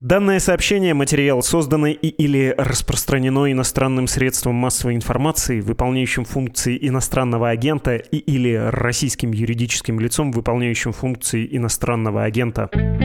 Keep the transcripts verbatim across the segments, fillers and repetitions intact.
Данное сообщение, материал, созданный и или распространено иностранным средством массовой информации, выполняющим функции иностранного агента, и или российским юридическим лицом, выполняющим функции иностранного агента.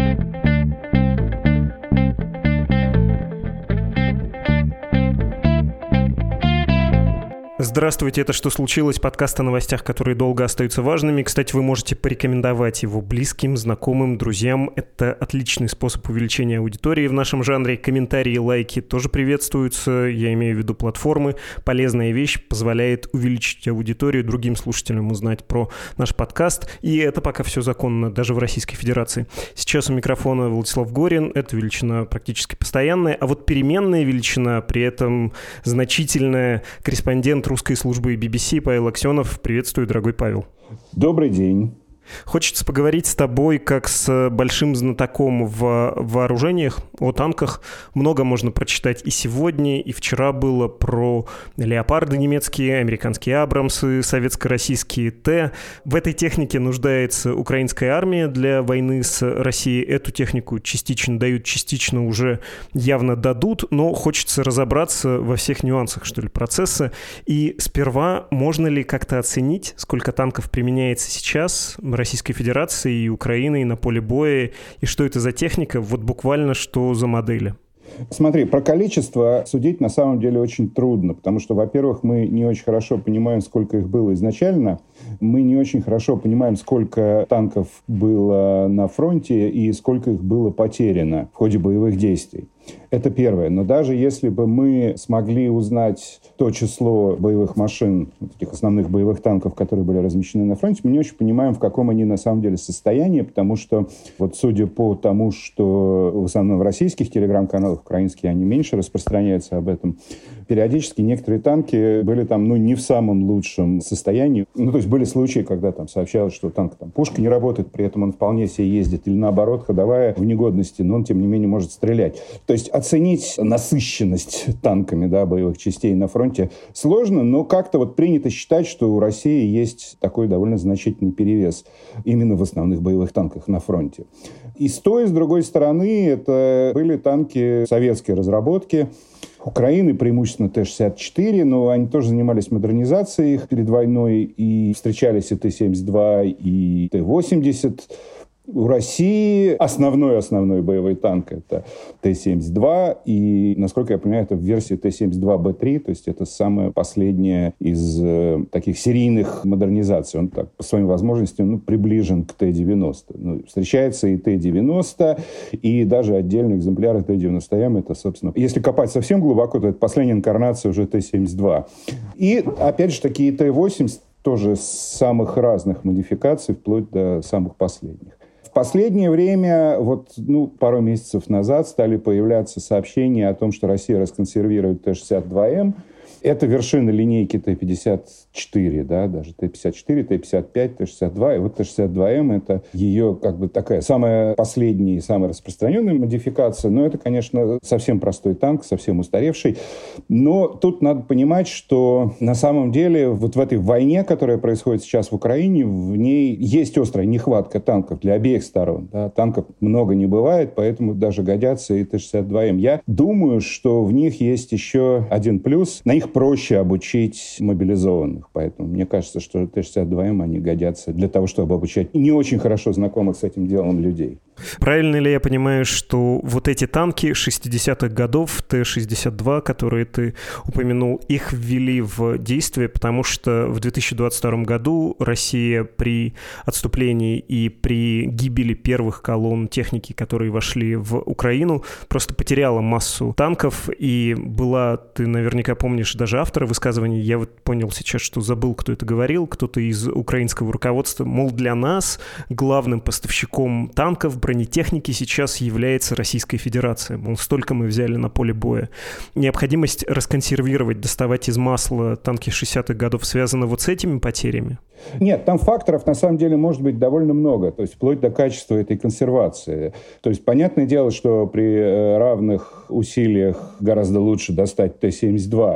Здравствуйте, это «Что случилось?» Подкаст о новостях, которые долго остаются важными. Кстати, вы можете порекомендовать его близким, знакомым, друзьям. Это отличный способ увеличения аудитории в нашем жанре. Комментарии, лайки тоже приветствуются. Я имею в виду платформы. Полезная вещь, позволяет увеличить аудиторию, другим слушателям узнать про наш подкаст. И это пока все законно, даже в Российской Федерации. Сейчас у микрофона Владислав Горин. Это величина практически постоянная. А вот переменная величина, при этом значительная, корреспондент русской службы би би си Павел Аксенов. Приветствую, дорогой Павел. Добрый день. Хочется поговорить с тобой как с большим знатоком в вооружениях, о танках. Много можно прочитать и сегодня, и вчера было про леопарды немецкие, американские абрамсы, советско-российские Т. В этой технике нуждается украинская армия для войны с Россией. Эту технику частично дают, частично уже явно дадут, но хочется разобраться во всех нюансах, что ли, процесса. И сперва, можно ли как-то оценить, сколько танков применяется сейчас Российской Федерации и Украины на поле боя, и что это за техника, вот буквально что за модели? Смотри, про количество судить на самом деле очень трудно, потому что, во-первых, мы не очень хорошо понимаем, сколько их было изначально, мы не очень хорошо понимаем, сколько танков было на фронте и сколько их было потеряно в ходе боевых действий. Это первое. Но даже если бы мы смогли узнать то число боевых машин, этих основных боевых танков, которые были размещены на фронте, мы не очень понимаем, в каком они на самом деле состоянии, потому что, вот судя по тому, что в основном в российских телеграм-каналах, украинские, они меньше распространяются об этом, периодически некоторые танки были там, ну, не в самом лучшем состоянии. Ну, то есть были случаи, когда там сообщалось, что танк, там, пушка не работает, при этом он вполне себе ездит, или наоборот, ходовая в негодности, но он, тем не менее, может стрелять. То есть оценить насыщенность танками, да, боевых частей на фронте сложно, но как-то вот принято считать, что у России есть такой довольно значительный перевес именно в основных боевых танках на фронте. И с той, и с другой стороны, это были танки советской разработки, Украины, преимущественно Т шестьдесят четыре, но они тоже занимались модернизацией их перед войной, и встречались и Т семьдесят два, и Т восемьдесят. У России основной-основной боевой танк — это Т семьдесят два, и, насколько я понимаю, это в версии Т семьдесят два Б три, то есть это самая последняя из э, таких серийных модернизаций. Он так, по своим возможностям, ну, приближен к Т девяносто. Ну, встречается и Т девяносто, и даже отдельные экземпляры Т девяносто М. Это, собственно, если копать совсем глубоко, то это последняя инкарнация уже Т семьдесят два. И, опять же, такие Т восемьдесят тоже с самых разных модификаций, вплоть до самых последних. В последнее время, вот, ну, пару месяцев назад, стали появляться сообщения о том, что Россия расконсервирует Т шестьдесят два М. Это вершина линейки Т пятьдесят четыре, да, даже Т пятьдесят четыре, Т пятьдесят пять, Т шестьдесят два. И вот Т шестьдесят два М — это ее, как бы, такая самая последняя и самая распространенная модификация. Но это, конечно, совсем простой танк, совсем устаревший. Но тут надо понимать, что на самом деле вот в этой войне, которая происходит сейчас в Украине, в ней есть острая нехватка танков для обеих сторон. Да. Танков много не бывает, поэтому даже годятся и Т шестьдесят два М. Я думаю, что в них есть еще один плюс. На них проще обучить мобилизованных. Поэтому мне кажется, что Т шестьдесят два М, они годятся для того, чтобы обучать не очень хорошо знакомых с этим делом людей. Правильно ли я понимаю, что вот эти танки шестидесятых годов, Т шестьдесят два, которые ты упомянул, их ввели в действие, потому что в две тысячи двадцать втором году Россия при отступлении и при гибели первых колонн техники, которые вошли в Украину, просто потеряла массу танков, и была, ты наверняка помнишь, даже автора высказывания, я вот понял сейчас, что забыл, кто это говорил, кто-то из украинского руководства, мол, для нас главным поставщиком танков, бронетехники сейчас является Российская Федерация. Мол, столько мы взяли на поле боя. Необходимость расконсервировать, доставать из масла танки шестидесятых годов связана вот с этими потерями? Нет, там факторов на самом деле может быть довольно много, то есть вплоть до качества этой консервации. То есть понятное дело, что при равных усилиях гораздо лучше достать Т семьдесят два,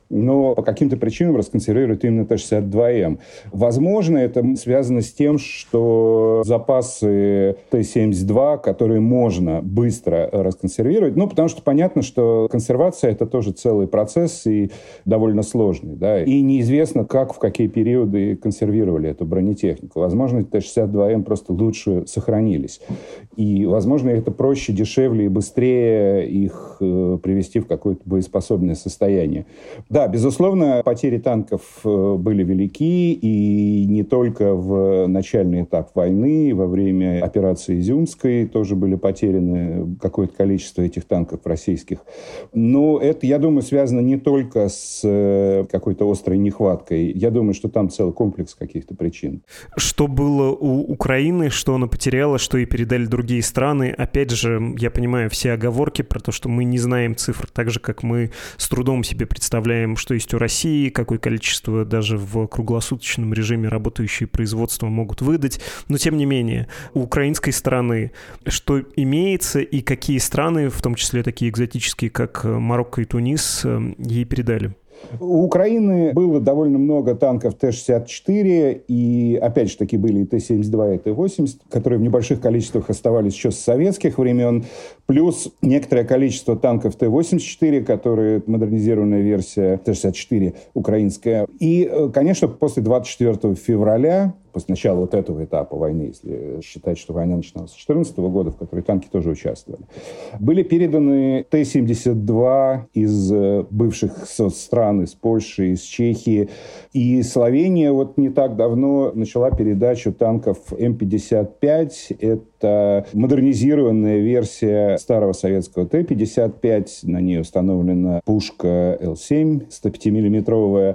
но по каким-то причинам расконсервируют именно Т шестьдесят два М. Возможно, это связано с тем, что запасы Т семьдесят два, которые можно быстро расконсервировать, ну, потому что понятно, что консервация — это тоже целый процесс и довольно сложный, да, и неизвестно, как, в какие периоды консервировали эту бронетехнику. Возможно, Т шестьдесят два М просто лучше сохранились. И, возможно, это проще, дешевле и быстрее их э, привести в какое-то боеспособное состояние. Да, безусловно, потери танков э, были велики, и не только в начальный этап войны, во время операции Изюмской тоже были потеряны какое-то количество этих танков российских. Но это, я думаю, связано не только с э, какой-то острой нехваткой. Я думаю, что там целый комплекс каких-то причин. Что было у Украины, что она потеряла, что ей передали другие страны. Опять же, я понимаю все оговорки про то, что мы не знаем цифр, так же, как мы с трудом себе представляем, что есть у России, какое количество даже в круглосуточном режиме работающие производства могут выдать. Но, тем не менее, у украинской стороны что имеется и какие страны, в том числе такие экзотические, как Марокко и Тунис, ей передали? У Украины было довольно много танков Т шестьдесят четыре, и опять же таки были и Т семьдесят два, и Т восемьдесят, которые в небольших количествах оставались еще с советских времен, плюс некоторое количество танков Т восемьдесят четыре, которые модернизированная версия Т шестьдесят четыре украинская. И, конечно, после двадцать четвёртого февраля, после начала вот этого этапа войны, если считать, что война начиналась с две тысячи четырнадцатого года, в которой танки тоже участвовали, были переданы Т семьдесят два из бывших стран, из Польши, из Чехии. И Словения вот не так давно начала передачу танков М пятьдесят пять. Это модернизированная версия старого советского Т пятьдесят пять. На ней установлена пушка Л семь сто пять миллиметровая.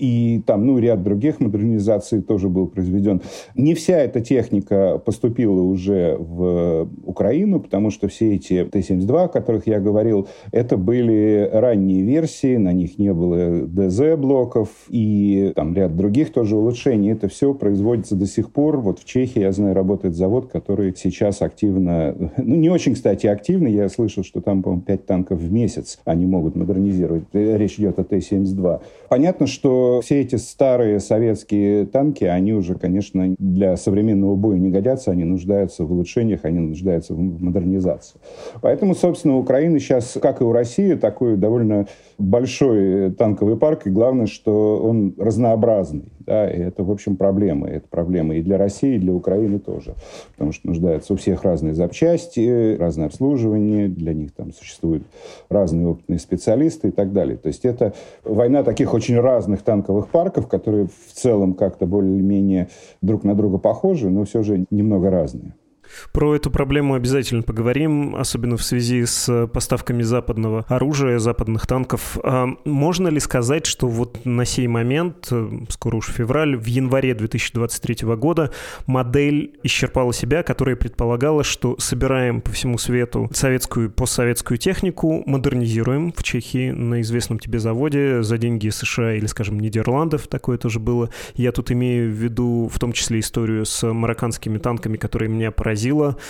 И там, ну, ряд других модернизаций тоже был произведен. Не вся эта техника поступила уже в Украину, потому что все эти Т семьдесят два, о которых я говорил, это были ранние версии, на них не было ДЗ-блоков и там ряд других тоже улучшений. Это все производится до сих пор. Вот в Чехии, я знаю, работает завод, который сейчас активно, ну, не очень, кстати, активно. Я слышал, что там, по-моему, пять танков в месяц они могут модернизировать. Речь идет о Т семьдесят два. Понятно, что все эти старые советские танки, они уже, конечно, для современного боя не годятся, они нуждаются в улучшениях, они нуждаются в модернизации. Поэтому, собственно, у Украины сейчас, как и у России, такой довольно большой танковый парк, и главное, что он разнообразный. Да, и это, в общем, проблема. Это проблема и для России, и для Украины тоже. Потому что нуждаются у всех разные запчасти, разное обслуживание, для них там существуют разные опытные специалисты и так далее. То есть это война таких очень разных танковых парков, которые в целом как-то более-менее друг на друга похожи, но все же немного разные. Про эту проблему обязательно поговорим, особенно в связи с поставками западного оружия, западных танков. А можно ли сказать, что вот на сей момент, скоро уж февраль, в январе две тысячи двадцать третьего года модель исчерпала себя, которая предполагала, что собираем по всему свету советскую, постсоветскую технику, модернизируем в Чехии на известном тебе заводе за деньги США или, скажем, Нидерландов, такое тоже было. Я тут имею в виду в том числе историю с марокканскими танками, которые меня поразили,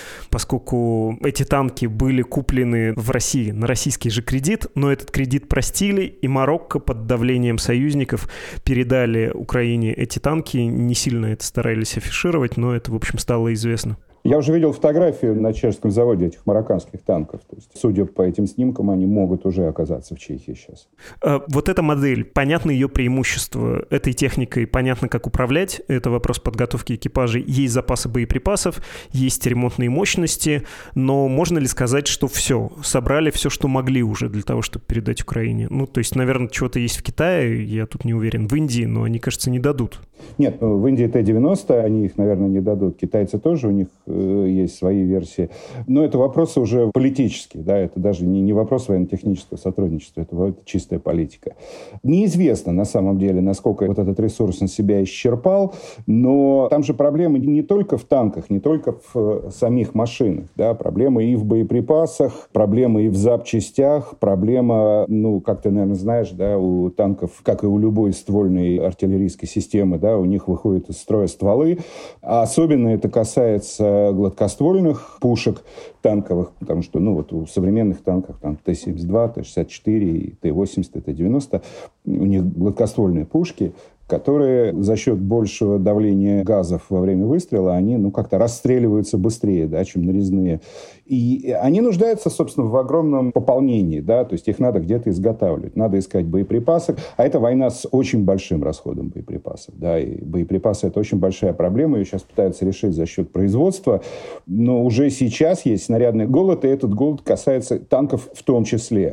поскольку эти танки были куплены в России на российский же кредит, но этот кредит простили, и Марокко под давлением союзников передали Украине эти танки. Не сильно это старались афишировать, но это, в общем, стало известно. Я уже видел фотографию на чешском заводе этих марокканских танков. То есть, судя по этим снимкам, они могут уже оказаться в Чехии сейчас. А, вот эта модель, понятно ее преимущество этой техникой, понятно, как управлять. Это вопрос подготовки экипажей. Есть запасы боеприпасов, есть ремонтные мощности, но можно ли сказать, что все, собрали все, что могли уже для того, чтобы передать Украине? Ну, то есть, наверное, чего-то есть в Китае, я тут не уверен, в Индии, но они, кажется, не дадут. Нет, в Индии Т девяносто, они их, наверное, не дадут. Китайцы тоже, у них есть свои версии. Но это вопросы уже политические, да, это даже не, не вопрос военно-технического сотрудничества, это, это чистая политика. Неизвестно, на самом деле, насколько вот этот ресурс на себя исчерпал, но там же проблемы не только в танках, не только в самих машинах, да, проблемы и в боеприпасах, проблемы и в запчастях, проблема, ну, как ты, наверное, знаешь, да, у танков, как и у любой ствольной артиллерийской системы, да, у них выходят из строя стволы, а особенно это касается количество гладкоствольных пушек танковых, потому что, ну, вот у современных танков там Т семьдесят два, Т шестьдесят четыре, Т восемьдесят, Т девяносто, у них гладкоствольные пушки, которые за счет большего давления газов во время выстрела, они, ну, как-то расстреливаются быстрее, да, чем нарезные. И они нуждаются, собственно, в огромном пополнении, да, то есть их надо где-то изготавливать, надо искать боеприпасы, а это война с очень большим расходом боеприпасов, да, и боеприпасы — это очень большая проблема, ее сейчас пытаются решить за счет производства, но уже сейчас есть снарядный голод, и этот голод касается танков в том числе.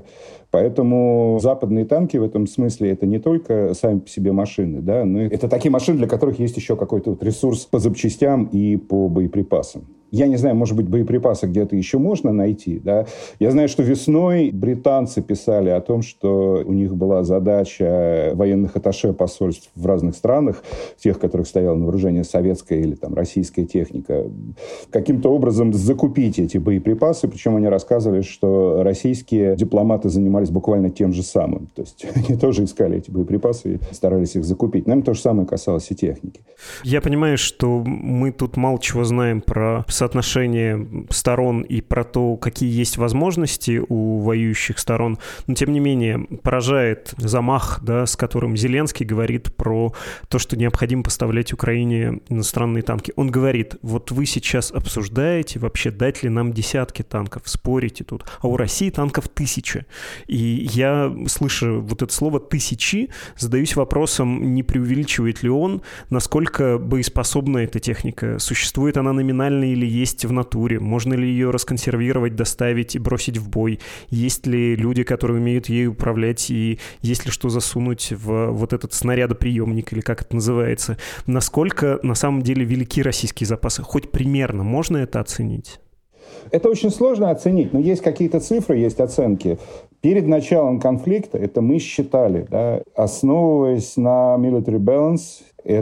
Поэтому западные танки в этом смысле это не только сами по себе машины, да, но это такие машины, для которых есть еще какой-то вот ресурс по запчастям и по боеприпасам. Я не знаю, может быть, боеприпасы где-то еще можно найти, да. Я знаю, что весной британцы писали о том, что у них была задача военных атташе посольств в разных странах, тех, которых стояла на вооружении советская или там российская техника, каким-то образом закупить эти боеприпасы. Причем они рассказывали, что российские дипломаты занимались буквально тем же самым. То есть они тоже искали эти боеприпасы и старались их закупить. Наверное, то же самое касалось и техники. Я понимаю, что мы тут мало чего знаем про соотношение сторон и про то, какие есть возможности у воюющих сторон. Но, тем не менее, поражает замах, да, с которым Зеленский говорит про то, что необходимо поставлять Украине иностранные танки. Он говорит, вот вы сейчас обсуждаете вообще, дать ли нам десятки танков, спорите тут, а у России танков тысяча. И я, слыша вот это слово «тысячи», задаюсь вопросом, не преувеличивает ли он, насколько боеспособна эта техника, существует она номинально или есть в натуре, можно ли ее расконсервировать, доставить и бросить в бой, есть ли люди, которые умеют ею управлять, и есть ли что засунуть в вот этот снарядоприемник, или как это называется, насколько на самом деле велики российские запасы, хоть примерно можно это оценить? Это очень сложно оценить, но есть какие-то цифры, есть оценки. Перед началом конфликта, это мы считали, да, основываясь на Military Balance,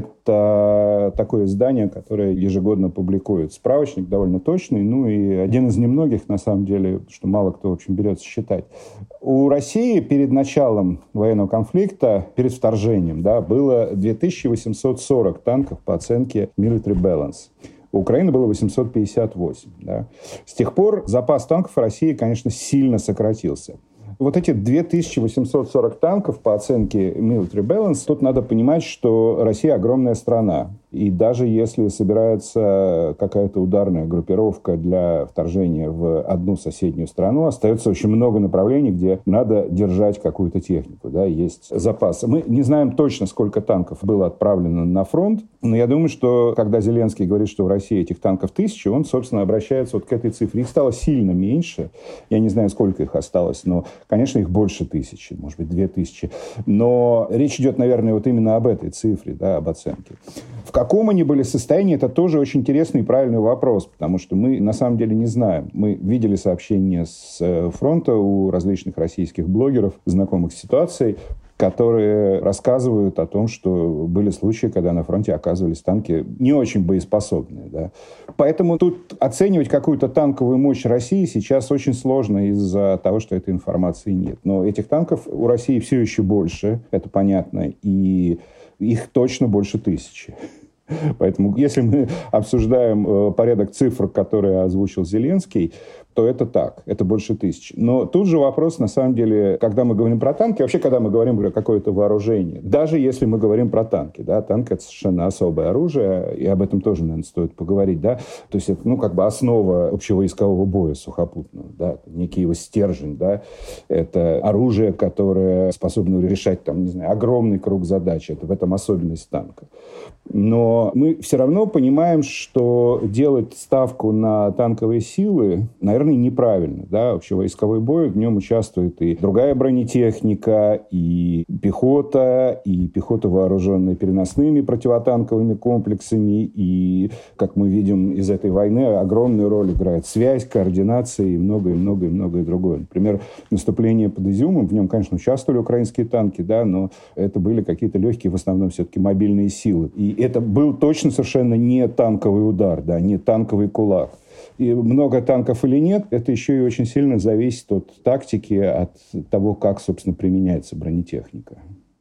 это такое издание, которое ежегодно публикует справочник, довольно точный, ну и один из немногих, на самом деле, что мало кто, в общем, берется считать. У России перед началом военного конфликта, перед вторжением, да, было две тысячи восемьсот сорок танков по оценке Military Balance. У Украины было восемьсот пятьдесят восемь. Да. С тех пор запас танков в России, конечно, сильно сократился. Вот эти две тысячи восемьсот сорок танков по оценке Military Balance, тут надо понимать, что Россия огромная страна. И даже если собирается какая-то ударная группировка для вторжения в одну соседнюю страну, остается очень много направлений, где надо держать какую-то технику. Да, есть запасы. Мы не знаем точно, сколько танков было отправлено на фронт, но я думаю, что когда Зеленский говорит, что в России этих танков тысяча, он, собственно, обращается вот к этой цифре. Их стало сильно меньше. Я не знаю, сколько их осталось, но, конечно, их больше тысячи, может быть, две тысячи. Но речь идет, наверное, вот именно об этой цифре, да, об оценке. В каком они были состоянии, это тоже очень интересный и правильный вопрос, потому что мы на самом деле не знаем. Мы видели сообщения с фронта у различных российских блогеров, знакомых с ситуацией, которые рассказывают о том, что были случаи, когда на фронте оказывались танки не очень боеспособные. Да. Поэтому тут оценивать какую-то танковую мощь России сейчас очень сложно из-за того, что этой информации нет. Но этих танков у России все еще больше, это понятно, и их точно больше тысячи. Поэтому, если мы обсуждаем э, порядок цифр, которые озвучил Зеленский, то это так, это больше тысячи. Но тут же вопрос, на самом деле, когда мы говорим про танки, вообще, когда мы говорим про какое-то вооружение, даже если мы говорим про танки, да, танк — это совершенно особое оружие, и об этом тоже, наверное, стоит поговорить, да, то есть это, ну, как бы основа общевойскового боя сухопутного, да, некий его стержень, да, это оружие, которое способно решать, там, не знаю, огромный круг задач, это в этом особенность танка. Но мы все равно понимаем, что делать ставку на танковые силы, наверное, неправильно. Да? Общевойсковой бой, в нем участвует и другая бронетехника, и пехота, и пехота, вооруженная переносными противотанковыми комплексами. И, как мы видим из этой войны, огромную роль играет связь, координация и многое-многое-многое другое. Например, наступление под Изюмом, в нем, конечно, участвовали украинские танки, да, но это были какие-то легкие, в основном, все-таки мобильные силы. И это был точно совершенно не танковый удар, да, не танковый кулак. И много танков или нет, это еще и очень сильно зависит от тактики, от того, как, собственно, применяется бронетехника.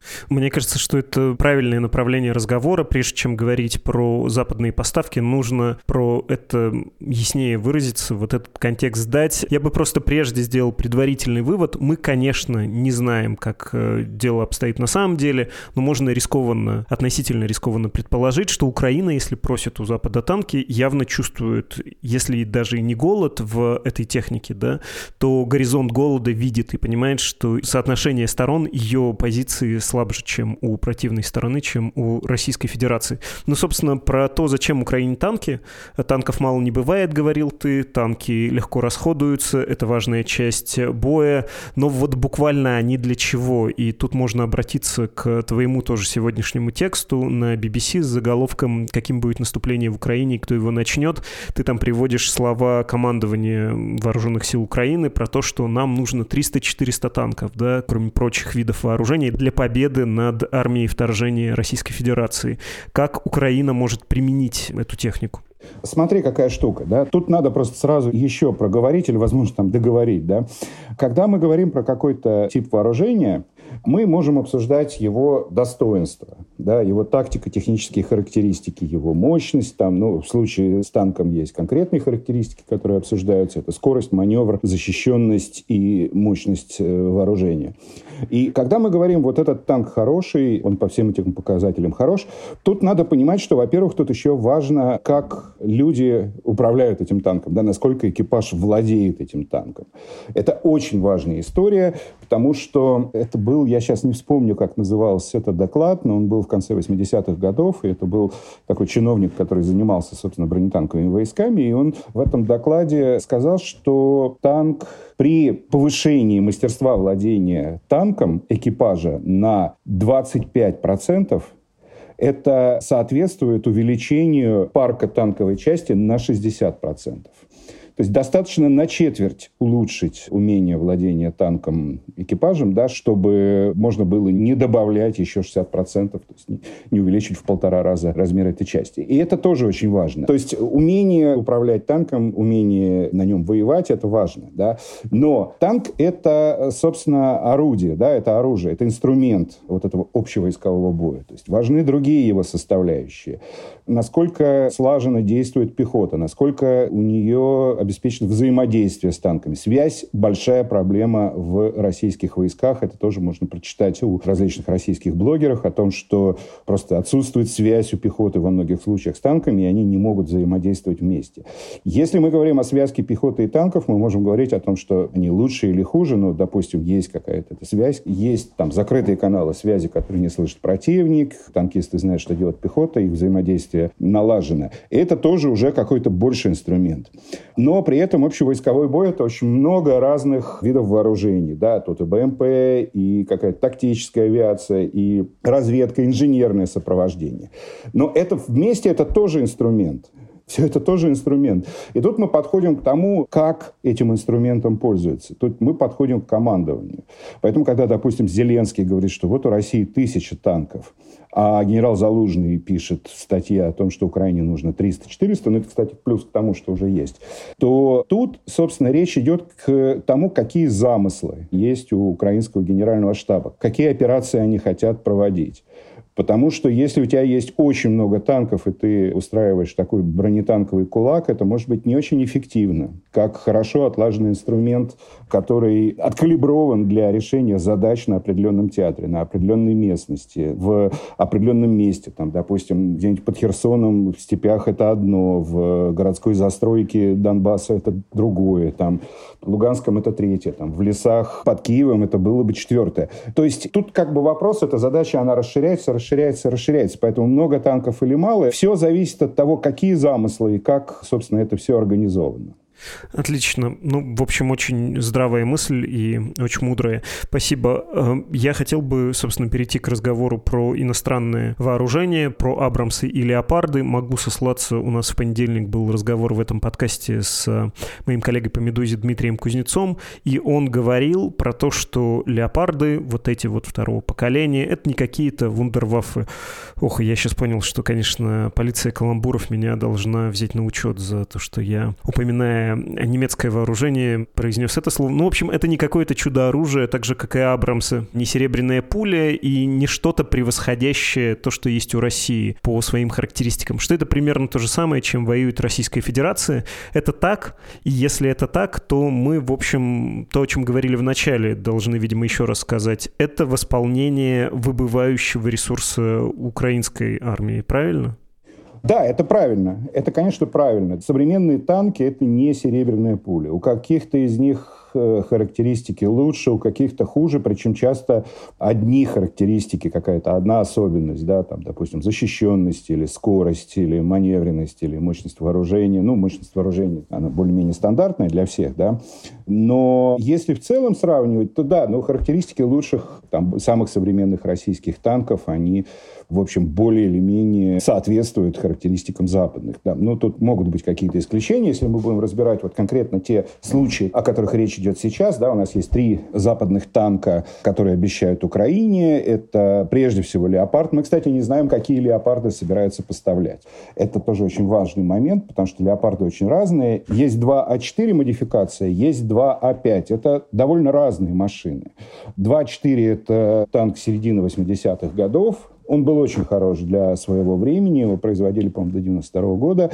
Мне кажется, что это правильное направление разговора. Прежде чем говорить про западные поставки, нужно про это яснее выразиться, вот этот контекст дать. Я бы просто прежде сделал предварительный вывод. Мы, конечно, не знаем, как дело обстоит на самом деле, но можно рискованно, относительно рискованно предположить, что Украина, если просит у Запада танки, явно чувствует, если даже и не голод в этой технике, да, то горизонт голода видит и понимает, что соотношение сторон, ее позиции слабже, чем у противной стороны, чем у Российской Федерации. Ну, собственно, про то, зачем Украине танки. Танков мало не бывает, говорил ты, танки легко расходуются, это важная часть боя, но вот буквально они для чего? И тут можно обратиться к твоему тоже сегодняшнему тексту на би би си с заголовком «Каким будет наступление в Украине и кто его начнет?». Ты там приводишь слова командования Вооруженных сил Украины про то, что нам нужно триста-четыреста танков, да, кроме прочих видов вооружений, для победы над армией вторжения Российской Федерации. Как Украина может применить эту технику? Смотри, какая штука, да. Тут надо просто сразу еще проговорить или, возможно, там договорить, да. Когда мы говорим про какой-то тип вооружения, мы можем обсуждать его достоинства, да, его тактико-технические характеристики, его мощность. Там, ну, в случае с танком есть конкретные характеристики, которые обсуждаются. Это скорость, маневр, защищенность и мощность вооружения. И когда мы говорим, вот этот танк хороший, он по всем этим показателям хорош, тут надо понимать, что, во-первых, тут еще важно, как люди управляют этим танком, да, насколько экипаж владеет этим танком. Это очень важная история, потому что это был, я сейчас не вспомню, как назывался этот доклад, но он был в конце восьмидесятых годов, и это был такой чиновник, который занимался, собственно, бронетанковыми войсками, и он в этом докладе сказал, что танк при повышении мастерства владения танком экипажа на двадцать пять процентов это соответствует увеличению парка танковой части на шестьдесят процентов. То есть достаточно на четверть улучшить умение владения танком экипажем, да, чтобы можно было не добавлять еще шестьдесят процентов, то есть не, не увеличить в полтора раза размер этой части. И это тоже очень важно. То есть умение управлять танком, умение на нем воевать, это важно. Да? Но танк — это, собственно, орудие, да, это оружие, это инструмент вот этого общевойскового боя. То есть важны другие его составляющие. Насколько слаженно действует пехота, насколько у нее обеспечено взаимодействие с танками. Связь – большая проблема в российских войсках. Это тоже можно прочитать у различных российских блогеров о том, что просто отсутствует связь у пехоты во многих случаях с танками, и они не могут взаимодействовать вместе. Если мы говорим о связке пехоты и танков, мы можем говорить о том, что они лучше или хуже, но, допустим, есть какая-то эта связь. Есть там закрытые каналы связи, которые не слышит противник. Танкисты знают, что делает пехота, их взаимодействие налажено. И это тоже уже какой-то больший инструмент. Но при этом общевойсковой бой — это очень много разных видов вооружений. Да? Тут и бэ эм пэ, и какая-то тактическая авиация, и разведка, инженерное сопровождение. Но это вместе это тоже инструмент. Все это тоже инструмент. И тут мы подходим к тому, как этим инструментом пользуются. Тут мы подходим к командованию. Поэтому, когда, допустим, Зеленский говорит, что вот у России тысяча танков, а генерал Залужный пишет в статье о том, что Украине нужно триста-четыреста, ну, это, кстати, плюс к тому, что уже есть, то тут, собственно, речь идет к тому, какие замыслы есть у украинского генерального штаба, какие операции они хотят проводить. Потому что если у тебя есть очень много танков, и ты устраиваешь такой бронетанковый кулак, это может быть не очень эффективно. Как хорошо отлаженный инструмент, который откалиброван для решения задач на определенном театре, на определенной местности, в определенном месте. Там, допустим, где-нибудь под Херсоном, в степях это одно, в городской застройке Донбасса это другое, там, в Луганском это третье, там, в лесах под Киевом это было бы четвертое. То есть тут как бы вопрос, эта задача, она расширяется, расширяется, расширяется. Поэтому много танков или мало, все зависит от того, какие замыслы и как, собственно, это все организовано. Отлично. Ну, в общем, очень здравая мысль и очень мудрая. Спасибо. Я хотел бы, собственно, перейти к разговору про иностранное вооружение, про Абрамсы и Леопарды. Могу сослаться, у нас в понедельник был разговор в этом подкасте с моим коллегой по «Медузе» Дмитрием Кузнецом, и он говорил про то, что Леопарды, вот эти вот второго поколения, это не какие-то вундерваффе. Ох, я сейчас понял, что, конечно, полиция каламбуров меня должна взять на учет за то, что я, упоминая когда немецкое вооружение произнес это слово. Ну, в общем, это не какое-то чудо-оружие, так же, как и Абрамсы, не серебряная пуля и не что-то превосходящее то, что есть у России по своим характеристикам. Что это примерно то же самое, чем воюет Российская Федерация. Это так, и если это так, то мы, в общем, то, о чем говорили в начале, должны, видимо, еще раз сказать, это восполнение выбывающего ресурса украинской армии, правильно? Да, это правильно. Это, конечно, правильно. Современные танки – это не серебряная пуля. У каких-то из них характеристики лучше, у каких-то хуже, причем часто одни характеристики, какая-то одна особенность, да, там, допустим, защищенность или скорость, или маневренность, или мощность вооружения. Ну, мощность вооружения, она более-менее стандартная для всех, да. Но если в целом сравнивать, то да, ну, характеристики лучших, там, самых современных российских танков, они, в общем, более или менее соответствуют характеристикам западных. Да. Ну, тут могут быть какие-то исключения, если мы будем разбирать вот конкретно те случаи, о которых речь идет сейчас. Да, у нас есть три западных танка, которые обещают Украине. Это прежде всего «Леопард». Мы, кстати, не знаем, какие «Леопарды» собираются поставлять. Это тоже очень важный момент, потому что «Леопарды» очень разные. Есть два А четыре модификация, есть два А пять. Это довольно разные машины. два А четыре – это танк середины восьмидесятых годов. Он был очень хорош для своего времени. Его производили, по-моему, до девяносто второго года.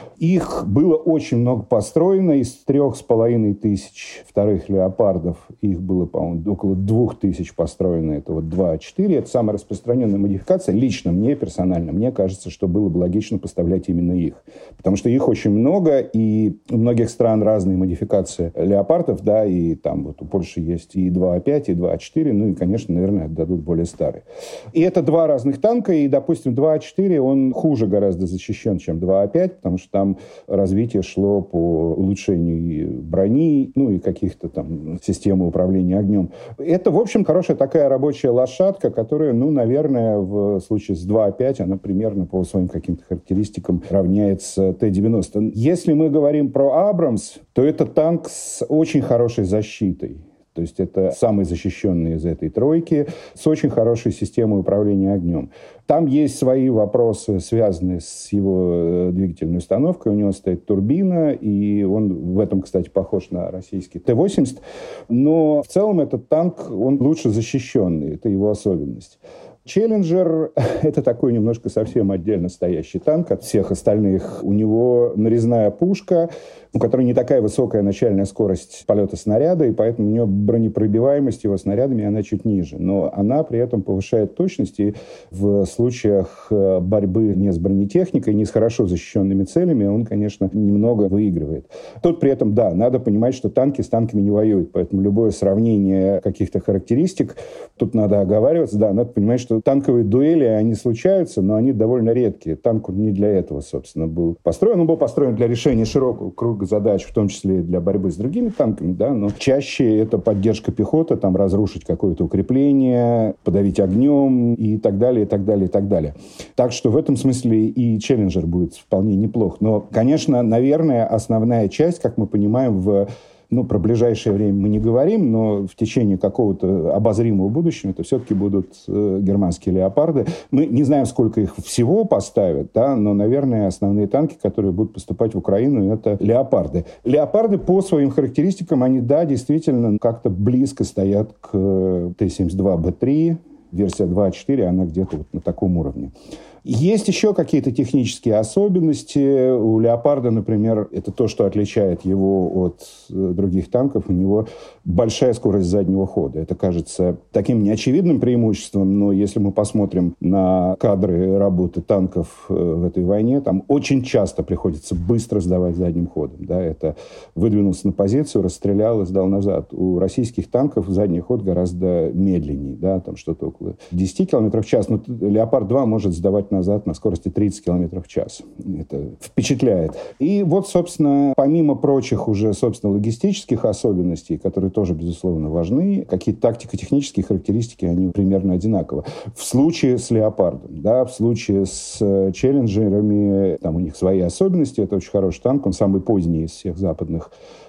Их было очень много построено. Из трех с половиной тысяч вторых «Леопардов» их было, по-моему, около двух тысяч построено. Это вот два А четыре. Это самая распространенная модификация. Лично мне, персонально, мне кажется, что было бы логично поставлять именно их. Потому что их очень много, и у многих стран разные модификации «Леопардов», да, и там вот у Польши есть и два А пять, и два А четыре, ну и, конечно, наверное, отдадут более старые. И это два разных танка, и, допустим, два А четыре, он хуже гораздо защищен, чем два А пять, потому что там развитие шло по улучшению брони, ну и каких-то там систем управления огнем. Это, в общем, хорошая такая рабочая лошадка, которая, ну, наверное, в случае с два А пять, она примерно по своим каким-то характеристикам равняется Т девяносто. Если мы говорим про Абрамс, то это танк с очень хорошей защитой. То есть это самый защищенный из этой тройки, с очень хорошей системой управления огнем. Там есть свои вопросы, связанные с его двигательной установкой. У него стоит турбина, и он в этом, кстати, похож на российский Т восемьдесят. Но в целом этот танк, он лучше защищенный. Это его особенность. «Челленджер» — это такой немножко совсем отдельно стоящий танк от всех остальных. У него нарезная пушка, у которой не такая высокая начальная скорость полета снаряда, и поэтому у него бронепробиваемость его снарядами, она чуть ниже. Но она при этом повышает точность, и в случаях борьбы не с бронетехникой, не с хорошо защищенными целями, он, конечно, немного выигрывает. Тут при этом, да, надо понимать, что танки с танками не воюют, поэтому любое сравнение каких-то характеристик, тут надо оговариваться, да, надо понимать, что танковые дуэли, они случаются, но они довольно редкие. Танк он не для этого, собственно, был построен. Он был построен для решения широкого круга задач, в том числе и для борьбы с другими танками, да, но чаще это поддержка пехоты, там, разрушить какое-то укрепление, подавить огнем и так далее, и так далее, и так далее. Так что в этом смысле и «Челленджер» будет вполне неплох. Но, конечно, наверное, основная часть, как мы понимаем, в Ну, про ближайшее время мы не говорим, но в течение какого-то обозримого будущего это все-таки будут э, германские «Леопарды». Мы не знаем, сколько их всего поставят, да, но, наверное, основные танки, которые будут поступать в Украину, это «Леопарды». «Леопарды» по своим характеристикам, они, да, действительно как-то близко стоят к Т семьдесят два Б три. Версия два А четыре, она где-то вот на таком уровне. Есть еще какие-то технические особенности. У «Леопарда», например, это то, что отличает его от других танков. У него большая скорость заднего хода. Это кажется таким неочевидным преимуществом, но если мы посмотрим на кадры работы танков в этой войне, там очень часто приходится быстро сдавать задним ходом. Да? Это выдвинулся на позицию, расстрелял и сдал назад. У российских танков задний ход гораздо медленнее. Да? Там что-то около десяти километров в час. Но «Леопард-два» может сдавать назад на скорости тридцать километров в час. Это впечатляет. И вот, собственно, помимо прочих уже, собственно, логистических особенностей, которые тоже, безусловно, важны, какие-то тактико-технические характеристики, они примерно одинаковы. В случае с «Леопардом», да, в случае с «Челленджерами», там у них свои особенности. Это очень хороший танк, он самый поздний из всех западных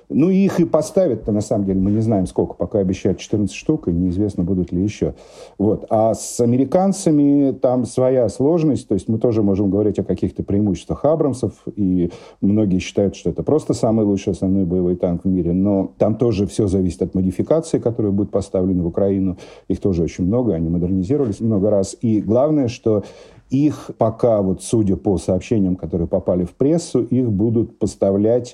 Ну, их и поставят-то, на самом деле, мы не знаем сколько, пока обещают четырнадцать штук, и неизвестно, будут ли еще. Вот. А с американцами там своя сложность, то есть мы тоже можем говорить о каких-то преимуществах абрамсов, и многие считают, что это просто самый лучший основной боевой танк в мире, но там тоже все зависит от модификации, которая будет поставлена в Украину. Их тоже очень много, они модернизировались много раз. И главное, что их пока, вот судя по сообщениям, которые попали в прессу, их будут поставлять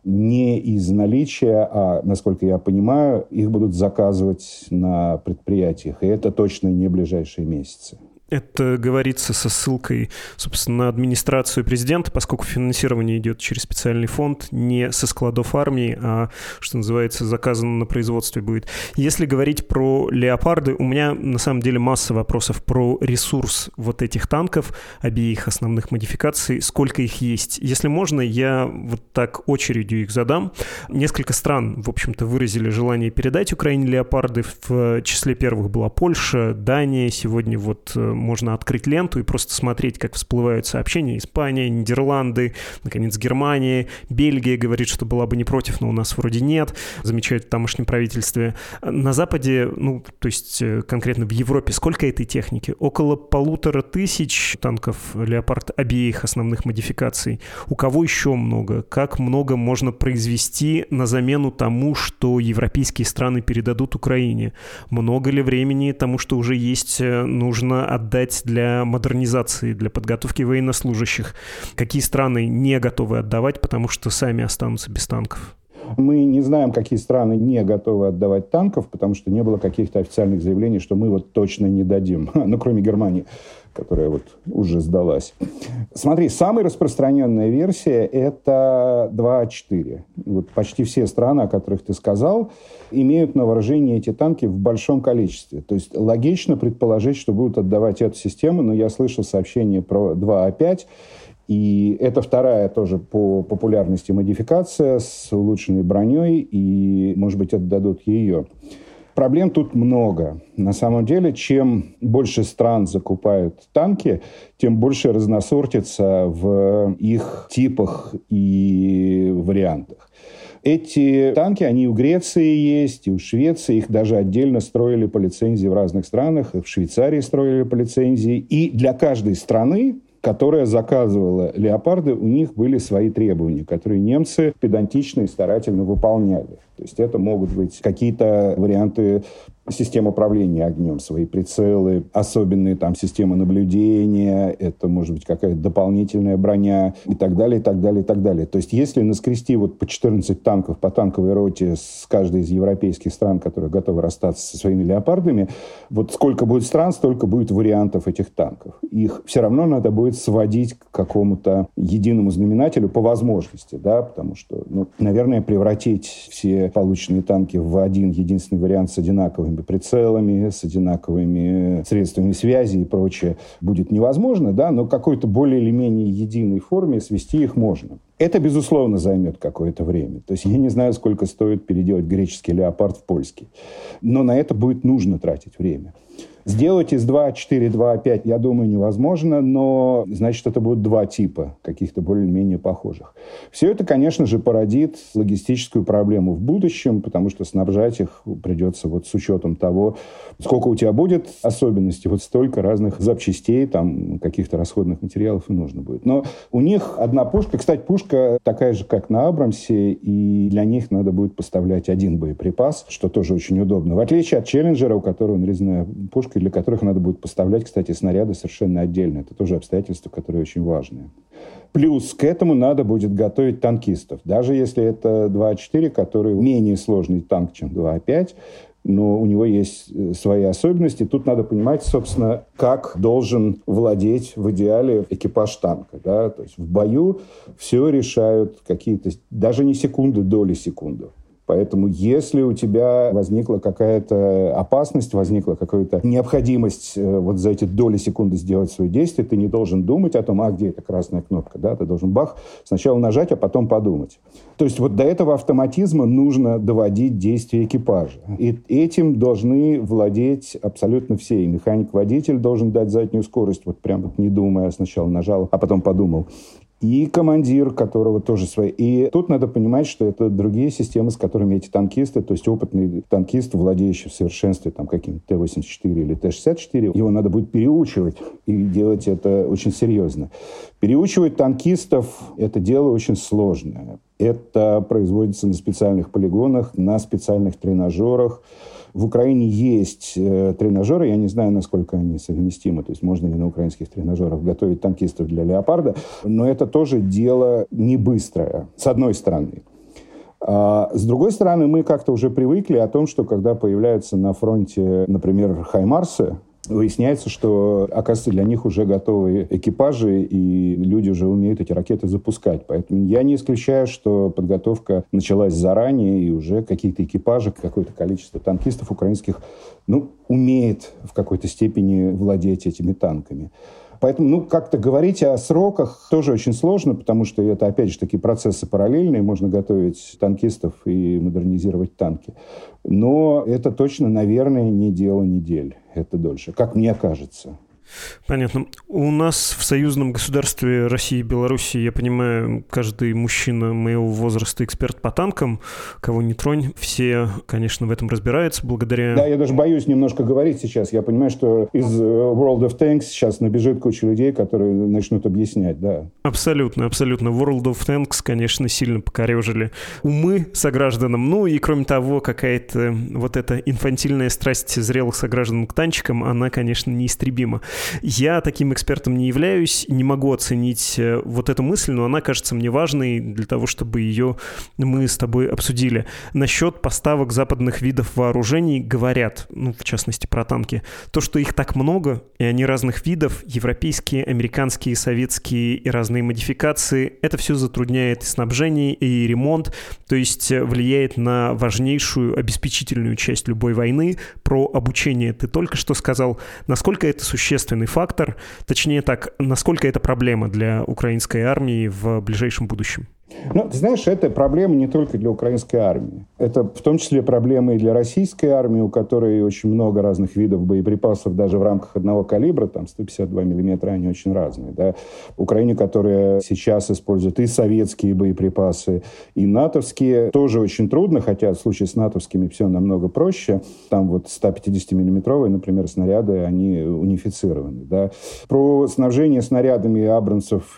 не из наличия, а, насколько я понимаю, их будут заказывать на предприятиях. И это точно не ближайшие месяцы. Это говорится со ссылкой, собственно, на администрацию президента, поскольку финансирование идет через специальный фонд, не со складов армии, а, что называется, заказано на производстве будет. Если говорить про «Леопарды», у меня на самом деле масса вопросов про ресурс вот этих танков, обеих основных модификаций, сколько их есть. Если можно, я вот так очередью их задам. Несколько стран, в общем-то, выразили желание передать Украине «Леопарды». В числе первых была Польша, Дания. Сегодня вот можно открыть ленту и просто смотреть, как всплывают сообщения. Испания, Нидерланды, наконец, Германия, Бельгия говорит, что была бы не против, но у нас вроде нет, замечают в тамошнем правительстве. На Западе, ну, то есть конкретно в Европе, сколько этой техники? Около полутора тысяч танков «Леопард» обеих основных модификаций. У кого еще много? Как много можно произвести на замену тому, что европейские страны передадут Украине? Много ли времени тому, что уже есть, нужно отдать для модернизации, для подготовки военнослужащих? Какие страны не готовы отдавать, потому что сами останутся без танков? Мы не знаем, какие страны не готовы отдавать танков, потому что не было каких-то официальных заявлений, что мы вот точно не дадим. Ну, кроме Германии, которая вот уже сдалась. Смотри, самая распространенная версия – это два А четыре. Вот почти все страны, о которых ты сказал, имеют на вооружении эти танки в большом количестве. То есть логично предположить, что будут отдавать эту систему, но я слышал сообщение про два А пять, и это вторая тоже по популярности модификация с улучшенной броней, и, может быть, отдадут ее. Проблем тут много. На самом деле, чем больше стран закупают танки, тем больше разносортится в их типах и вариантах. Эти танки, они у Греции есть, и у Швеции. Их даже отдельно строили по лицензии в разных странах. И в Швейцарии строили по лицензии. И для каждой страны, которая заказывала «Леопарды», у них были свои требования, которые немцы педантично и старательно выполняли. То есть это могут быть какие-то варианты систем управления огнем, свои прицелы, особенные там системы наблюдения, это может быть какая-то дополнительная броня и так далее, и так далее, и так далее. То есть если наскрести вот по четырнадцать танков по танковой роте с каждой из европейских стран, которые готовы расстаться со своими «Леопардами», вот сколько будет стран, столько будет вариантов этих танков. Их все равно надо будет сводить к какому-то единому знаменателю по возможности, да, потому что, ну, наверное, превратить все полученные танки в один единственный вариант с одинаковыми прицелами, с одинаковыми средствами связи и прочее будет невозможно, да, но какой-то более или менее единой форме свести их можно. Это, безусловно, займет какое-то время. То есть я не знаю, сколько стоит переделать греческий «Леопард» в польский. Но на это будет нужно тратить время. Сделать из два А четыре два А пять, я думаю, невозможно, но, значит, это будут два типа, каких-то более-менее похожих. Все это, конечно же, породит логистическую проблему в будущем, потому что снабжать их придется вот с учетом того, сколько у тебя будет особенностей, вот столько разных запчастей, там, каких-то расходных материалов и нужно будет. Но у них одна пушка, кстати, пушка такая же, как на «Абрамсе», и для них надо будет поставлять один боеприпас, что тоже очень удобно. В отличие от «Челленджера», у которого нарезная пушка, для которых надо будет поставлять, кстати, снаряды совершенно отдельно. Это тоже обстоятельства, которые очень важные. Плюс к этому надо будет готовить танкистов. Даже если это два А четыре, который менее сложный танк, чем два А пять, но у него есть свои особенности. Тут надо понимать, собственно, как должен владеть в идеале экипаж танка. Да? То есть в бою все решают какие-то, даже не секунды, доли секунды. Поэтому если у тебя возникла какая-то опасность, возникла какая-то необходимость э, вот за эти доли секунды сделать свое действие, ты не должен думать о том, а где эта красная кнопка, да? Ты должен бах, сначала нажать, а потом подумать. То есть вот до этого автоматизма нужно доводить действия экипажа. И этим должны владеть абсолютно все. И механик-водитель должен дать заднюю скорость, вот прям вот не думая, сначала нажал, а потом подумал. и командир, которого тоже свои. И тут надо понимать, что это другие системы, с которыми эти танкисты, то есть опытный танкист, владеющий в совершенстве там, каким-то Т восемьдесят четыре или Т шестьдесят четыре, его надо будет переучивать, и делать это очень серьезно. Переучивать танкистов – это дело очень сложное. Это производится на специальных полигонах, на специальных тренажерах. В Украине есть э, тренажеры, я не знаю, насколько они совместимы, то есть можно ли на украинских тренажерах готовить танкистов для «Леопарда», но это тоже дело не быстрое, с одной стороны. А с другой стороны, мы как-то уже привыкли о том, что когда появляются на фронте, например, «Хаймарсы», выясняется, что, оказывается, для них уже готовы экипажи, и люди уже умеют эти ракеты запускать. Поэтому я не исключаю, что подготовка началась заранее, и уже какие-то экипажи, какое-то количество танкистов украинских, ну, умеет в какой-то степени владеть этими танками. Поэтому, ну, как-то говорить о сроках тоже очень сложно, потому что это, опять же, такие процессы параллельные. Можно готовить танкистов и модернизировать танки. Но это точно, наверное, не дело недель. Это дольше, как мне кажется. Понятно. У нас в союзном государстве России и Белоруссии, я понимаю, каждый мужчина моего возраста эксперт по танкам, кого не тронь, все, конечно, в этом разбираются благодаря... Да, я даже боюсь немножко говорить сейчас. Я понимаю, что из World of Tanks сейчас набежит куча людей, которые начнут объяснять, да. Абсолютно, абсолютно. World of Tanks, конечно, сильно покорежили умы согражданам. Ну и, кроме того, какая-то вот эта инфантильная страсть зрелых сограждан к танчикам, она, конечно, неистребима. Я таким экспертом не являюсь, не могу оценить вот эту мысль, но она кажется мне важной для того, чтобы ее мы с тобой обсудили. Насчет поставок западных видов вооружений говорят, ну, в частности, про танки. То, что их так много, и они разных видов, европейские, американские, советские и разные модификации, это все затрудняет и снабжение, и ремонт, то есть влияет на важнейшую обеспечительную часть любой войны. Про обучение ты только что сказал. Насколько это существенно фактор, точнее так, насколько это проблема для украинской армии в ближайшем будущем? Ну, ты знаешь, это проблема не только для украинской армии. Это в том числе проблема и для российской армии, у которой очень много разных видов боеприпасов, даже в рамках одного калибра, там сто пятьдесят два миллиметра, они очень разные. Да? Украине, которая сейчас использует и советские боеприпасы, и натовские, тоже очень трудно, хотя в случае с натовскими все намного проще. Там вот сто пятидесятимиллиметровые, например, снаряды, они унифицированы. Да? Про снабжение снарядами Абрамсов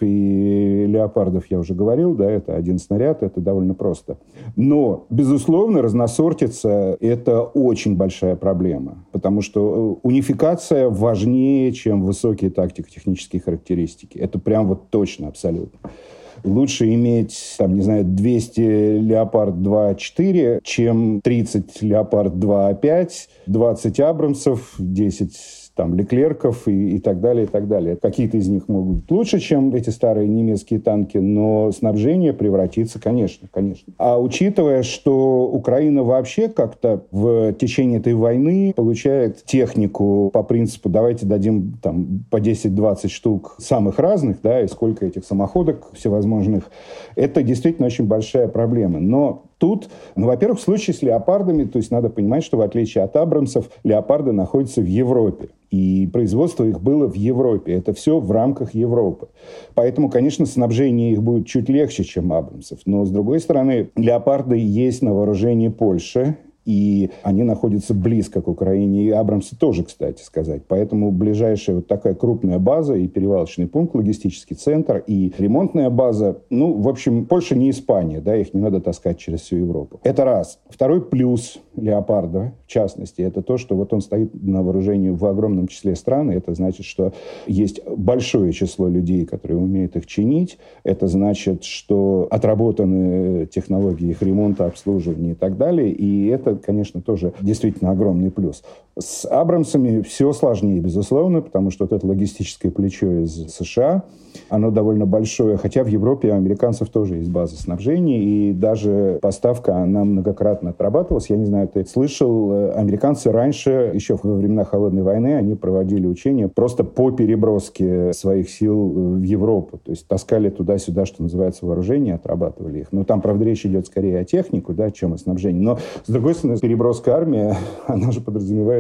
и Леопардов я уже говорил, да, это один снаряд, это довольно просто. Но, безусловно, разносортица – это очень большая проблема, потому что унификация важнее, чем высокие тактико-технические характеристики. Это прям вот точно, абсолютно. Лучше иметь, там, не знаю, двести Леопард два четыре, чем тридцать Леопард два пять, двадцать Абрамсов, десять там, Леклерков и, и так далее, и так далее. Какие-то из них могут быть лучше, чем эти старые немецкие танки, но снабжение превратится, конечно, конечно. А учитывая, что Украина вообще как-то в течение этой войны получает технику по принципу «давайте дадим там, по десять-двадцать штук самых разных», да, и сколько этих самоходок всевозможных, это действительно очень большая проблема. Но тут, ну, во-первых, в случае с «Леопардами», то есть надо понимать, что в отличие от «Абрамсов», «Леопарды» находятся в Европе. И производство их было в Европе. Это все в рамках Европы. Поэтому, конечно, снабжение их будет чуть легче, чем «Абрамсов». Но, с другой стороны, «Леопарды» есть на вооружении Польши. И они находятся близко к Украине. И Абрамсы тоже, кстати сказать. Поэтому ближайшая вот такая крупная база и перевалочный пункт, логистический центр, и ремонтная база. Ну, в общем, Польша не Испания, да, их не надо таскать через всю Европу. Это раз. Второй плюс «Леопарда», в частности, это то, что вот он стоит на вооружении в огромном числе стран. И это значит, что есть большое число людей, которые умеют их чинить. Это значит, что отработаны технологии их ремонта, обслуживания и так далее. И это, конечно, тоже действительно огромный плюс. С «Абрамсами» все сложнее, безусловно, потому что вот это логистическое плечо из США, оно довольно большое, хотя в Европе у американцев тоже есть база снабжения, и даже поставка, она многократно отрабатывалась. Я не знаю, ты слышал, американцы раньше, еще во времена Холодной войны, они проводили учения просто по переброске своих сил в Европу. То есть таскали туда-сюда, что называется, вооружение, отрабатывали их. Но там, правда, речь идет скорее о технику, да, чем о снабжении. Но, с другой стороны, переброска армии, она же подразумевает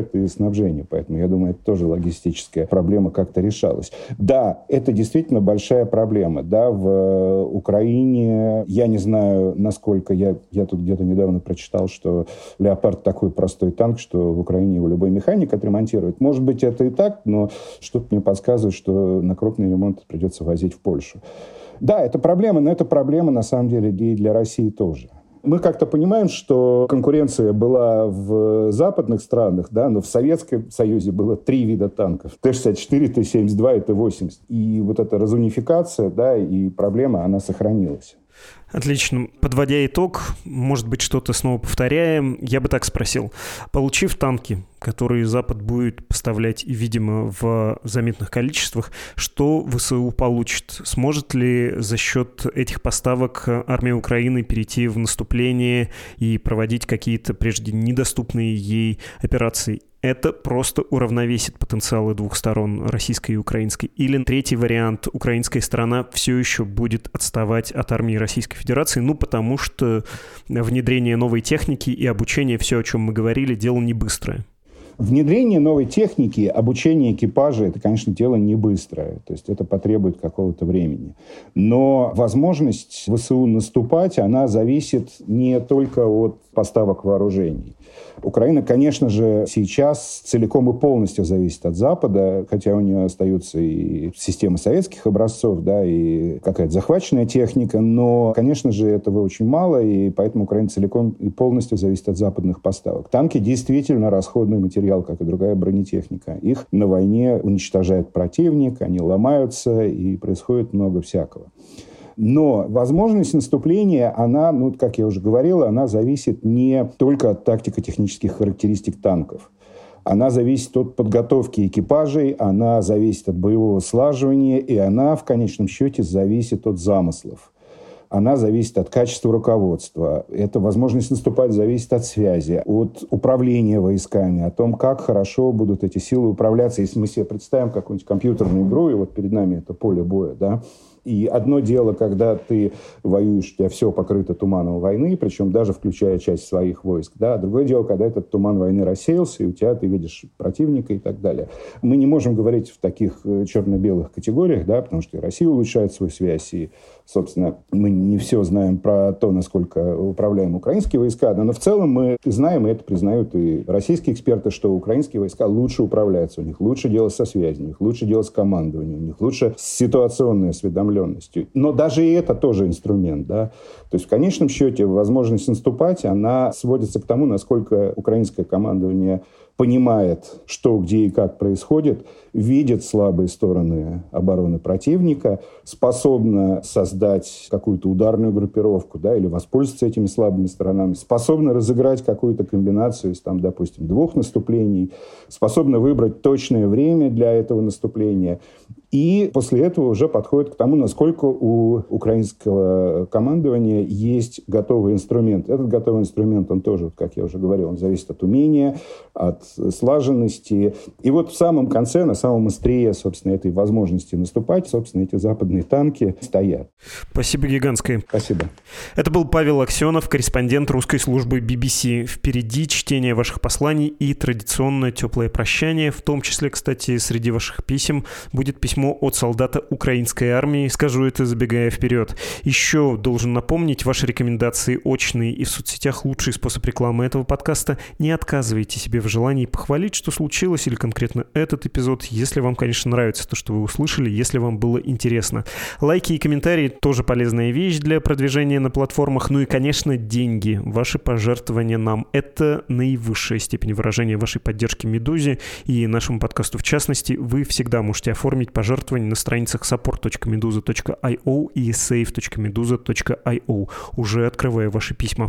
комплекты и снабжения. Поэтому, я думаю, это тоже логистическая проблема как-то решалась. Да, это действительно большая проблема. Да, в Украине, я не знаю, насколько... Я, я тут где-то недавно прочитал, что «Леопард» такой простой танк, что в Украине его любой механик отремонтирует. Может быть, это и так, но что-то мне подсказывает, что на крупный ремонт придется возить в Польшу. Да, это проблема, но это проблема, на самом деле, и для России тоже. Мы как-то понимаем, что конкуренция была в западных странах, да, но в Советском Союзе было три вида танков. Т шестьдесят четыре, Т семьдесят два и Т восемьдесят. И вот эта разунификация, да, и проблема, она сохранилась. Отлично. Подводя итог, может быть, что-то снова повторяем, я бы так спросил. Получив танки, которые Запад будет поставлять, видимо, в заметных количествах, что ВСУ получит? Сможет ли за счет этих поставок армия Украины перейти в наступление и проводить какие-то прежде недоступные ей операции? Это просто уравновесит потенциалы двух сторон, российской и украинской. Или третий вариант, украинская сторона все еще будет отставать от армии Российской Федерации, ну, потому что внедрение новой техники и обучение, все, о чем мы говорили, дело не быстрое. Внедрение новой техники, обучение экипажа – это, конечно, дело не быстрое. То есть это потребует какого-то времени. Но возможность ВСУ наступать, она зависит не только от поставок вооружений. Украина, конечно же, сейчас целиком и полностью зависит от Запада, хотя у нее остаются и системы советских образцов, да, и какая-то захваченная техника, но, конечно же, этого очень мало, и поэтому Украина целиком и полностью зависит от западных поставок. Танки действительно расходный материал, как и другая бронетехника. Их на войне уничтожает противник, они ломаются, и происходит много всякого. Но возможность наступления, она, ну, как я уже говорил, она зависит не только от тактико-технических характеристик танков. Она зависит от подготовки экипажей, она зависит от боевого слаживания, и она, в конечном счете, зависит от замыслов. Она зависит от качества руководства. Эта возможность наступать зависит от связи, от управления войсками, о том, как хорошо будут эти силы управляться. Если мы себе представим какую-нибудь компьютерную игру, и вот перед нами это поле боя, да, и одно дело, когда ты воюешь, у тебя все покрыто туманом войны, причем даже включая часть своих войск. Да? Другое дело, когда этот туман войны рассеялся, и у тебя ты видишь противника и так далее. Мы не можем говорить в таких черно-белых категориях, да, потому что и Россия улучшает свою связь, и, собственно, мы не все знаем про то, насколько управляем украинские войска, да, но в целом мы знаем, и это признают и российские эксперты, что украинские войска лучше управляются, у них лучше дело со связью, у них лучше дело с командованием, у них лучше ситуационная осведомленность. Но даже и это тоже инструмент. Да? То есть в конечном счете возможность наступать, она сводится к тому, насколько украинское командование понимает, что, где и как происходит, видит слабые стороны обороны противника, способна создать какую-то ударную группировку, да, или воспользоваться этими слабыми сторонами, способна разыграть какую-то комбинацию из, там, допустим, двух наступлений, способна выбрать точное время для этого наступления. И после этого уже подходит к тому, насколько у украинского командования есть готовый инструмент. Этот готовый инструмент, он тоже, как я уже говорил, он зависит от умения, от слаженности. И вот в самом конце, на самом острие, собственно, этой возможности наступать, собственно, эти западные танки стоят. Спасибо гигантское. Спасибо. Это был Павел Аксенов, корреспондент русской службы би би си. Впереди чтение ваших посланий и традиционное теплое прощание. В том числе, кстати, среди ваших писем будет письмо от солдата украинской армии. Скажу это, забегая вперед. Еще должен напомнить, ваши рекомендации очные и в соцсетях лучший способ рекламы этого подкаста. Не отказывайте себе в желании похвалить, что случилось, или конкретно этот эпизод, если вам, конечно, нравится то, что вы услышали, если вам было интересно. Лайки и комментарии тоже полезная вещь для продвижения на платформах. Ну и, конечно, деньги. Ваши пожертвования нам — это наивысшая степень выражения вашей поддержки «Медузе» и нашему подкасту в частности. Вы всегда можете оформить пожертвования на страницах support точка meduza точка io и save точка meduza точка io. Уже открываю ваши письма.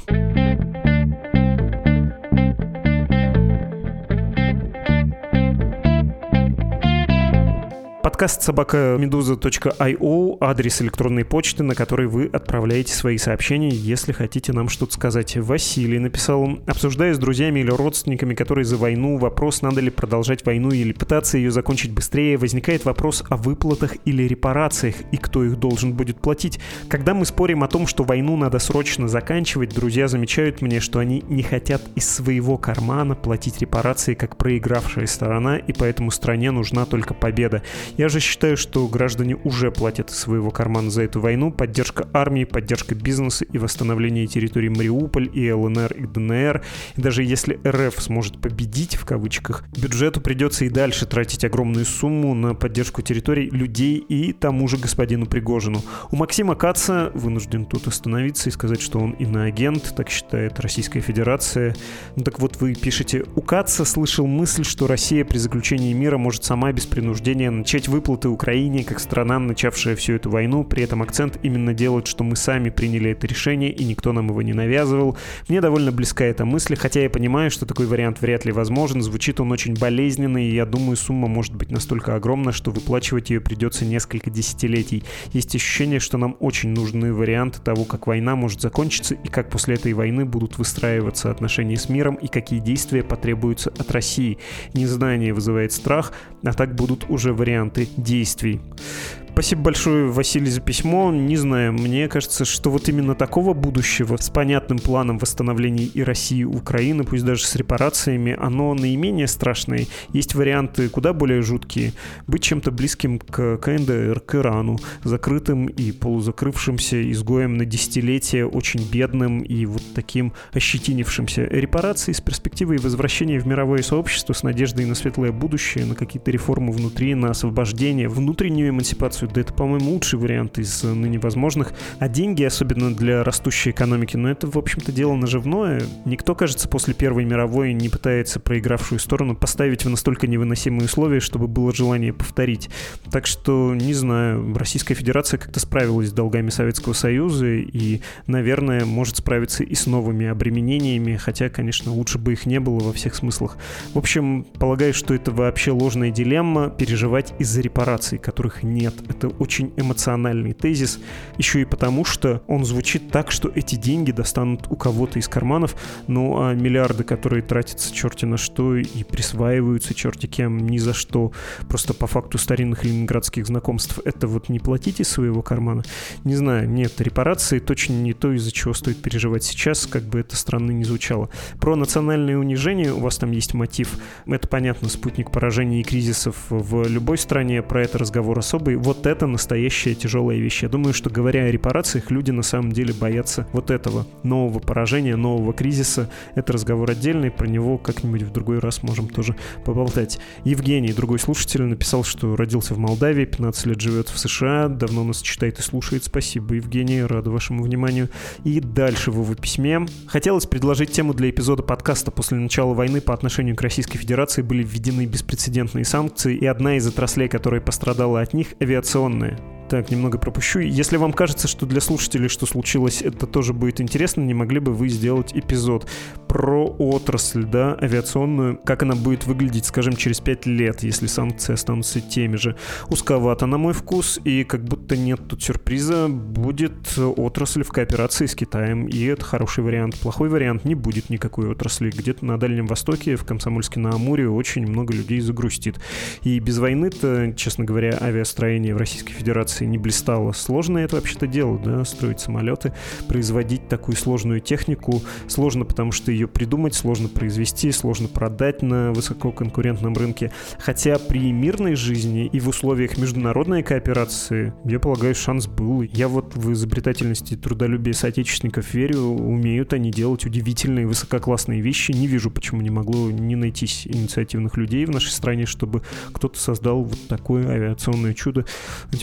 подкаст собака медуза точка ай о, адрес электронной почты, на который вы отправляете свои сообщения, если хотите нам что-то сказать. Василий написал: обсуждая с друзьями или родственниками, которые за войну, вопрос, надо ли продолжать войну или пытаться ее закончить быстрее, возникает вопрос о выплатах или репарациях и кто их должен будет платить. Когда мы спорим о том, что войну надо срочно заканчивать, друзья замечают мне, что они не хотят из своего кармана платить репарации как проигравшая сторона, и поэтому стране нужна только победа. Я же считаю, что граждане уже платят из своего кармана за эту войну. Поддержка армии, поддержка бизнеса и восстановление территорий Мариуполь и эл эн эр и дэ эн эр. И даже если эр эф сможет победить, в кавычках, бюджету придется и дальше тратить огромную сумму на поддержку территорий, людей и тому же господину Пригожину. У Максима Каца, вынужден тут остановиться и сказать, что он иноагент, так считает Российская Федерация. Ну так вот, вы пишете: у Каца слышал мысль, что Россия при заключении мира может сама без принуждения начать выплаты Украине, как страна, начавшая всю эту войну. При этом акцент именно делает, что мы сами приняли это решение и никто нам его не навязывал. Мне довольно близка эта мысль, хотя я понимаю, что такой вариант вряд ли возможен. Звучит он очень болезненно, и я думаю, сумма может быть настолько огромна, что выплачивать ее придется несколько десятилетий. Есть ощущение, что нам очень нужны варианты того, как война может закончиться и как после этой войны будут выстраиваться отношения с миром и какие действия потребуются от России. Незнание вызывает страх, а так будут уже варианты действий. Спасибо большое, Василий, за письмо. Не знаю, мне кажется, что вот именно такого будущего с понятным планом восстановления и России, и Украины, пусть даже с репарациями, оно наименее страшное. Есть варианты куда более жуткие. Быть чем-то близким к ка эн дэ эр, к Ирану, закрытым и полузакрывшимся изгоем на десятилетия, очень бедным и вот таким ощетинившимся. Репарации с перспективой возвращения в мировое сообщество с надеждой на светлое будущее, на какие-то реформы внутри, на освобождение, внутреннюю эмансипацию. Да это, по-моему, лучший вариант из ныне возможных. А деньги, особенно для растущей экономики, ну это, в общем-то, дело наживное. Никто, кажется, после Первой мировой не пытается проигравшую сторону поставить в настолько невыносимые условия, чтобы было желание повторить. Так что, не знаю, Российская Федерация как-то справилась с долгами Советского Союза и, наверное, может справиться и с новыми обременениями, хотя, конечно, лучше бы их не было во всех смыслах. В общем, полагаю, что это вообще ложная дилемма — переживать из-за репараций, которых нет. Это очень эмоциональный тезис, еще и потому, что он звучит так, что эти деньги достанут у кого-то из карманов, ну а миллиарды, которые тратятся черти на что и присваиваются черти кем, ни за что, просто по факту старинных ленинградских знакомств, это вот не платить из своего кармана? Не знаю, нет, репарации точно не то, из-за чего стоит переживать сейчас, как бы это странно ни звучало. Про национальное унижение у вас там есть мотив, это понятно, спутник поражений и кризисов в любой стране, про это разговор особый. Вот это настоящая тяжелая вещь. Я думаю, что, говоря о репарациях, люди на самом деле боятся вот этого нового поражения, нового кризиса. Это разговор отдельный, про него как-нибудь в другой раз можем тоже поболтать. Евгений, другой слушатель, написал, что родился в Молдавии, пятнадцать лет живет в США, давно нас читает и слушает. Спасибо, Евгений, рада вашему вниманию. И дальше в его письме. Хотелось предложить тему для эпизода подкаста. После начала войны по отношению к Российской Федерации были введены беспрецедентные санкции, и одна из отраслей, которая пострадала от них — авиационная. Так, немного пропущу. Если вам кажется, что для слушателей, что случилось, это тоже будет интересно, не могли бы вы сделать эпизод про отрасль, да, авиационную, как она будет выглядеть, скажем, через пять лет, если санкции останутся теми же. Узковато, на мой вкус, и как будто нет тут сюрприза, будет отрасль в кооперации с Китаем, и это хороший вариант. Плохой вариант — не будет никакой отрасли. Где-то на Дальнем Востоке, в Комсомольске-на-Амуре очень много людей загрустит. И без войны-то, честно говоря, авиастроение в Российской Федерации не блистало. Сложно это вообще-то дело, да, строить самолеты, производить такую сложную технику. Сложно, потому что ее придумать, сложно произвести, сложно продать на высококонкурентном рынке. Хотя при мирной жизни и в условиях международной кооперации, я полагаю, шанс был. Я вот в изобретательности и трудолюбие соотечественников верю, умеют они делать удивительные высококлассные вещи. Не вижу, почему не могло не найтись инициативных людей в нашей стране, чтобы кто-то создал вот такое авиационное чудо. А теперь что, уже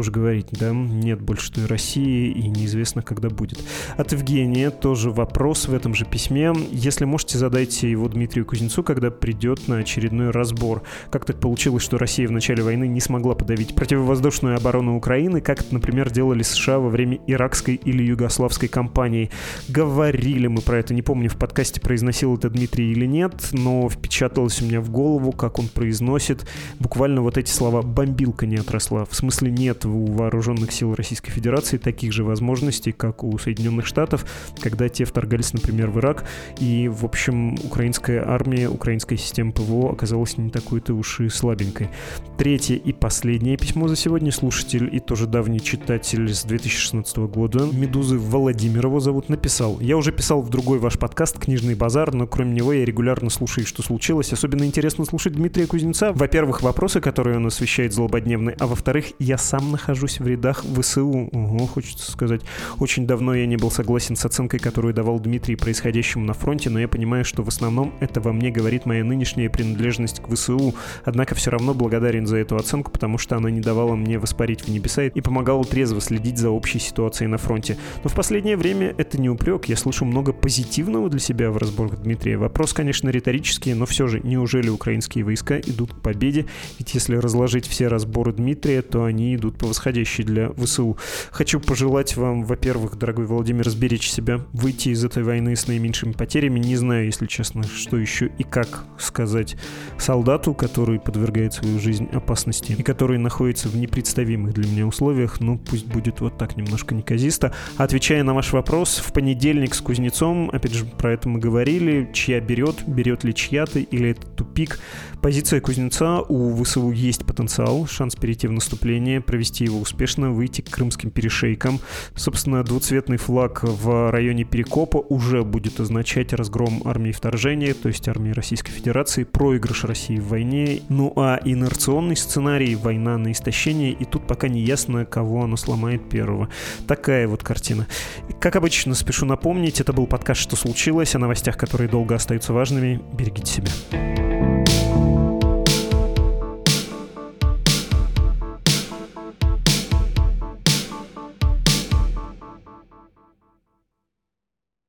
уж говорить, да, нет больше той России и неизвестно, когда будет. От Евгения тоже вопрос в этом же письме. Если можете, задайте его Дмитрию Кузнецу, когда придет на очередной разбор. Как так получилось, что Россия в начале войны не смогла подавить противовоздушную оборону Украины, как это, например, делали США во время иракской или югославской кампании? Говорили мы про это, не помню, в подкасте произносил это Дмитрий или нет, но впечаталось у меня в голову, как он произносит буквально вот эти слова: «бомбилка не отросла». В смысле, нет у вооруженных сил Российской Федерации таких же возможностей, как у Соединенных Штатов, когда те вторгались, например, в Ирак, и, в общем, украинская армия, украинская система ПВО оказалась не такой-то уж и слабенькой. Третье и последнее письмо за сегодня. Слушатель и тоже давний читатель с две тысячи шестнадцатого года, Медузы Владимир его зовут, написал: «Я уже писал в другой ваш подкаст «Книжный базар», но кроме него я регулярно слушаю «Что случилось?». Особенно интересно слушать Дмитрия Кузнеца. Во-первых, вопросы, которые он освещает, злободневные, а во-вторых, я сам нахожусь в рядах ВСУ. Ого, хочется сказать. Очень давно я не был согласен с оценкой, которую давал Дмитрий происходящему на фронте, но я понимаю, что в основном это во мне говорит моя нынешняя принадлежность к ВСУ. Однако все равно благодарен за эту оценку, потому что она не давала мне воспарить в небеса и помогала трезво следить за общей ситуацией на фронте. Но в последнее время это не упрек. Я слышу много позитивного для себя в разборках Дмитрия. Вопрос, конечно, риторический, но все же, неужели украинские войска идут к победе? Ведь если разложить все разборы Дмитрия, то они идут по восходящей для ВСУ. Хочу пожелать вам, во-первых, дорогой Владимир, сберечь себя, выйти из этой войны с наименьшими потерями. Не знаю, если честно, что еще и как сказать солдату, который подвергает свою жизнь опасности и который находится в непредставимых для меня условиях. Ну, пусть будет вот так, немножко неказисто. Отвечая на ваш вопрос, в понедельник с Кузнецом, опять же, про это мы говорили, чья берет, берет ли чья-то, или это тупик. Позиция Кузнеца: у ВСУ есть потенциал, шанс перейти в наступление, провести его успешно, выйти к крымским перешейкам. Собственно, двуцветный флаг в районе Перекопа уже будет означать разгром армии вторжения, то есть армии Российской Федерации, проигрыш России в войне. Ну а инерционный сценарий — война на истощение, и тут пока не ясно, кого оно сломает первого. Такая вот картина. Как обычно, спешу напомнить, это был подкаст «Что случилось?», о новостях, которые долго остаются важными. Берегите себя.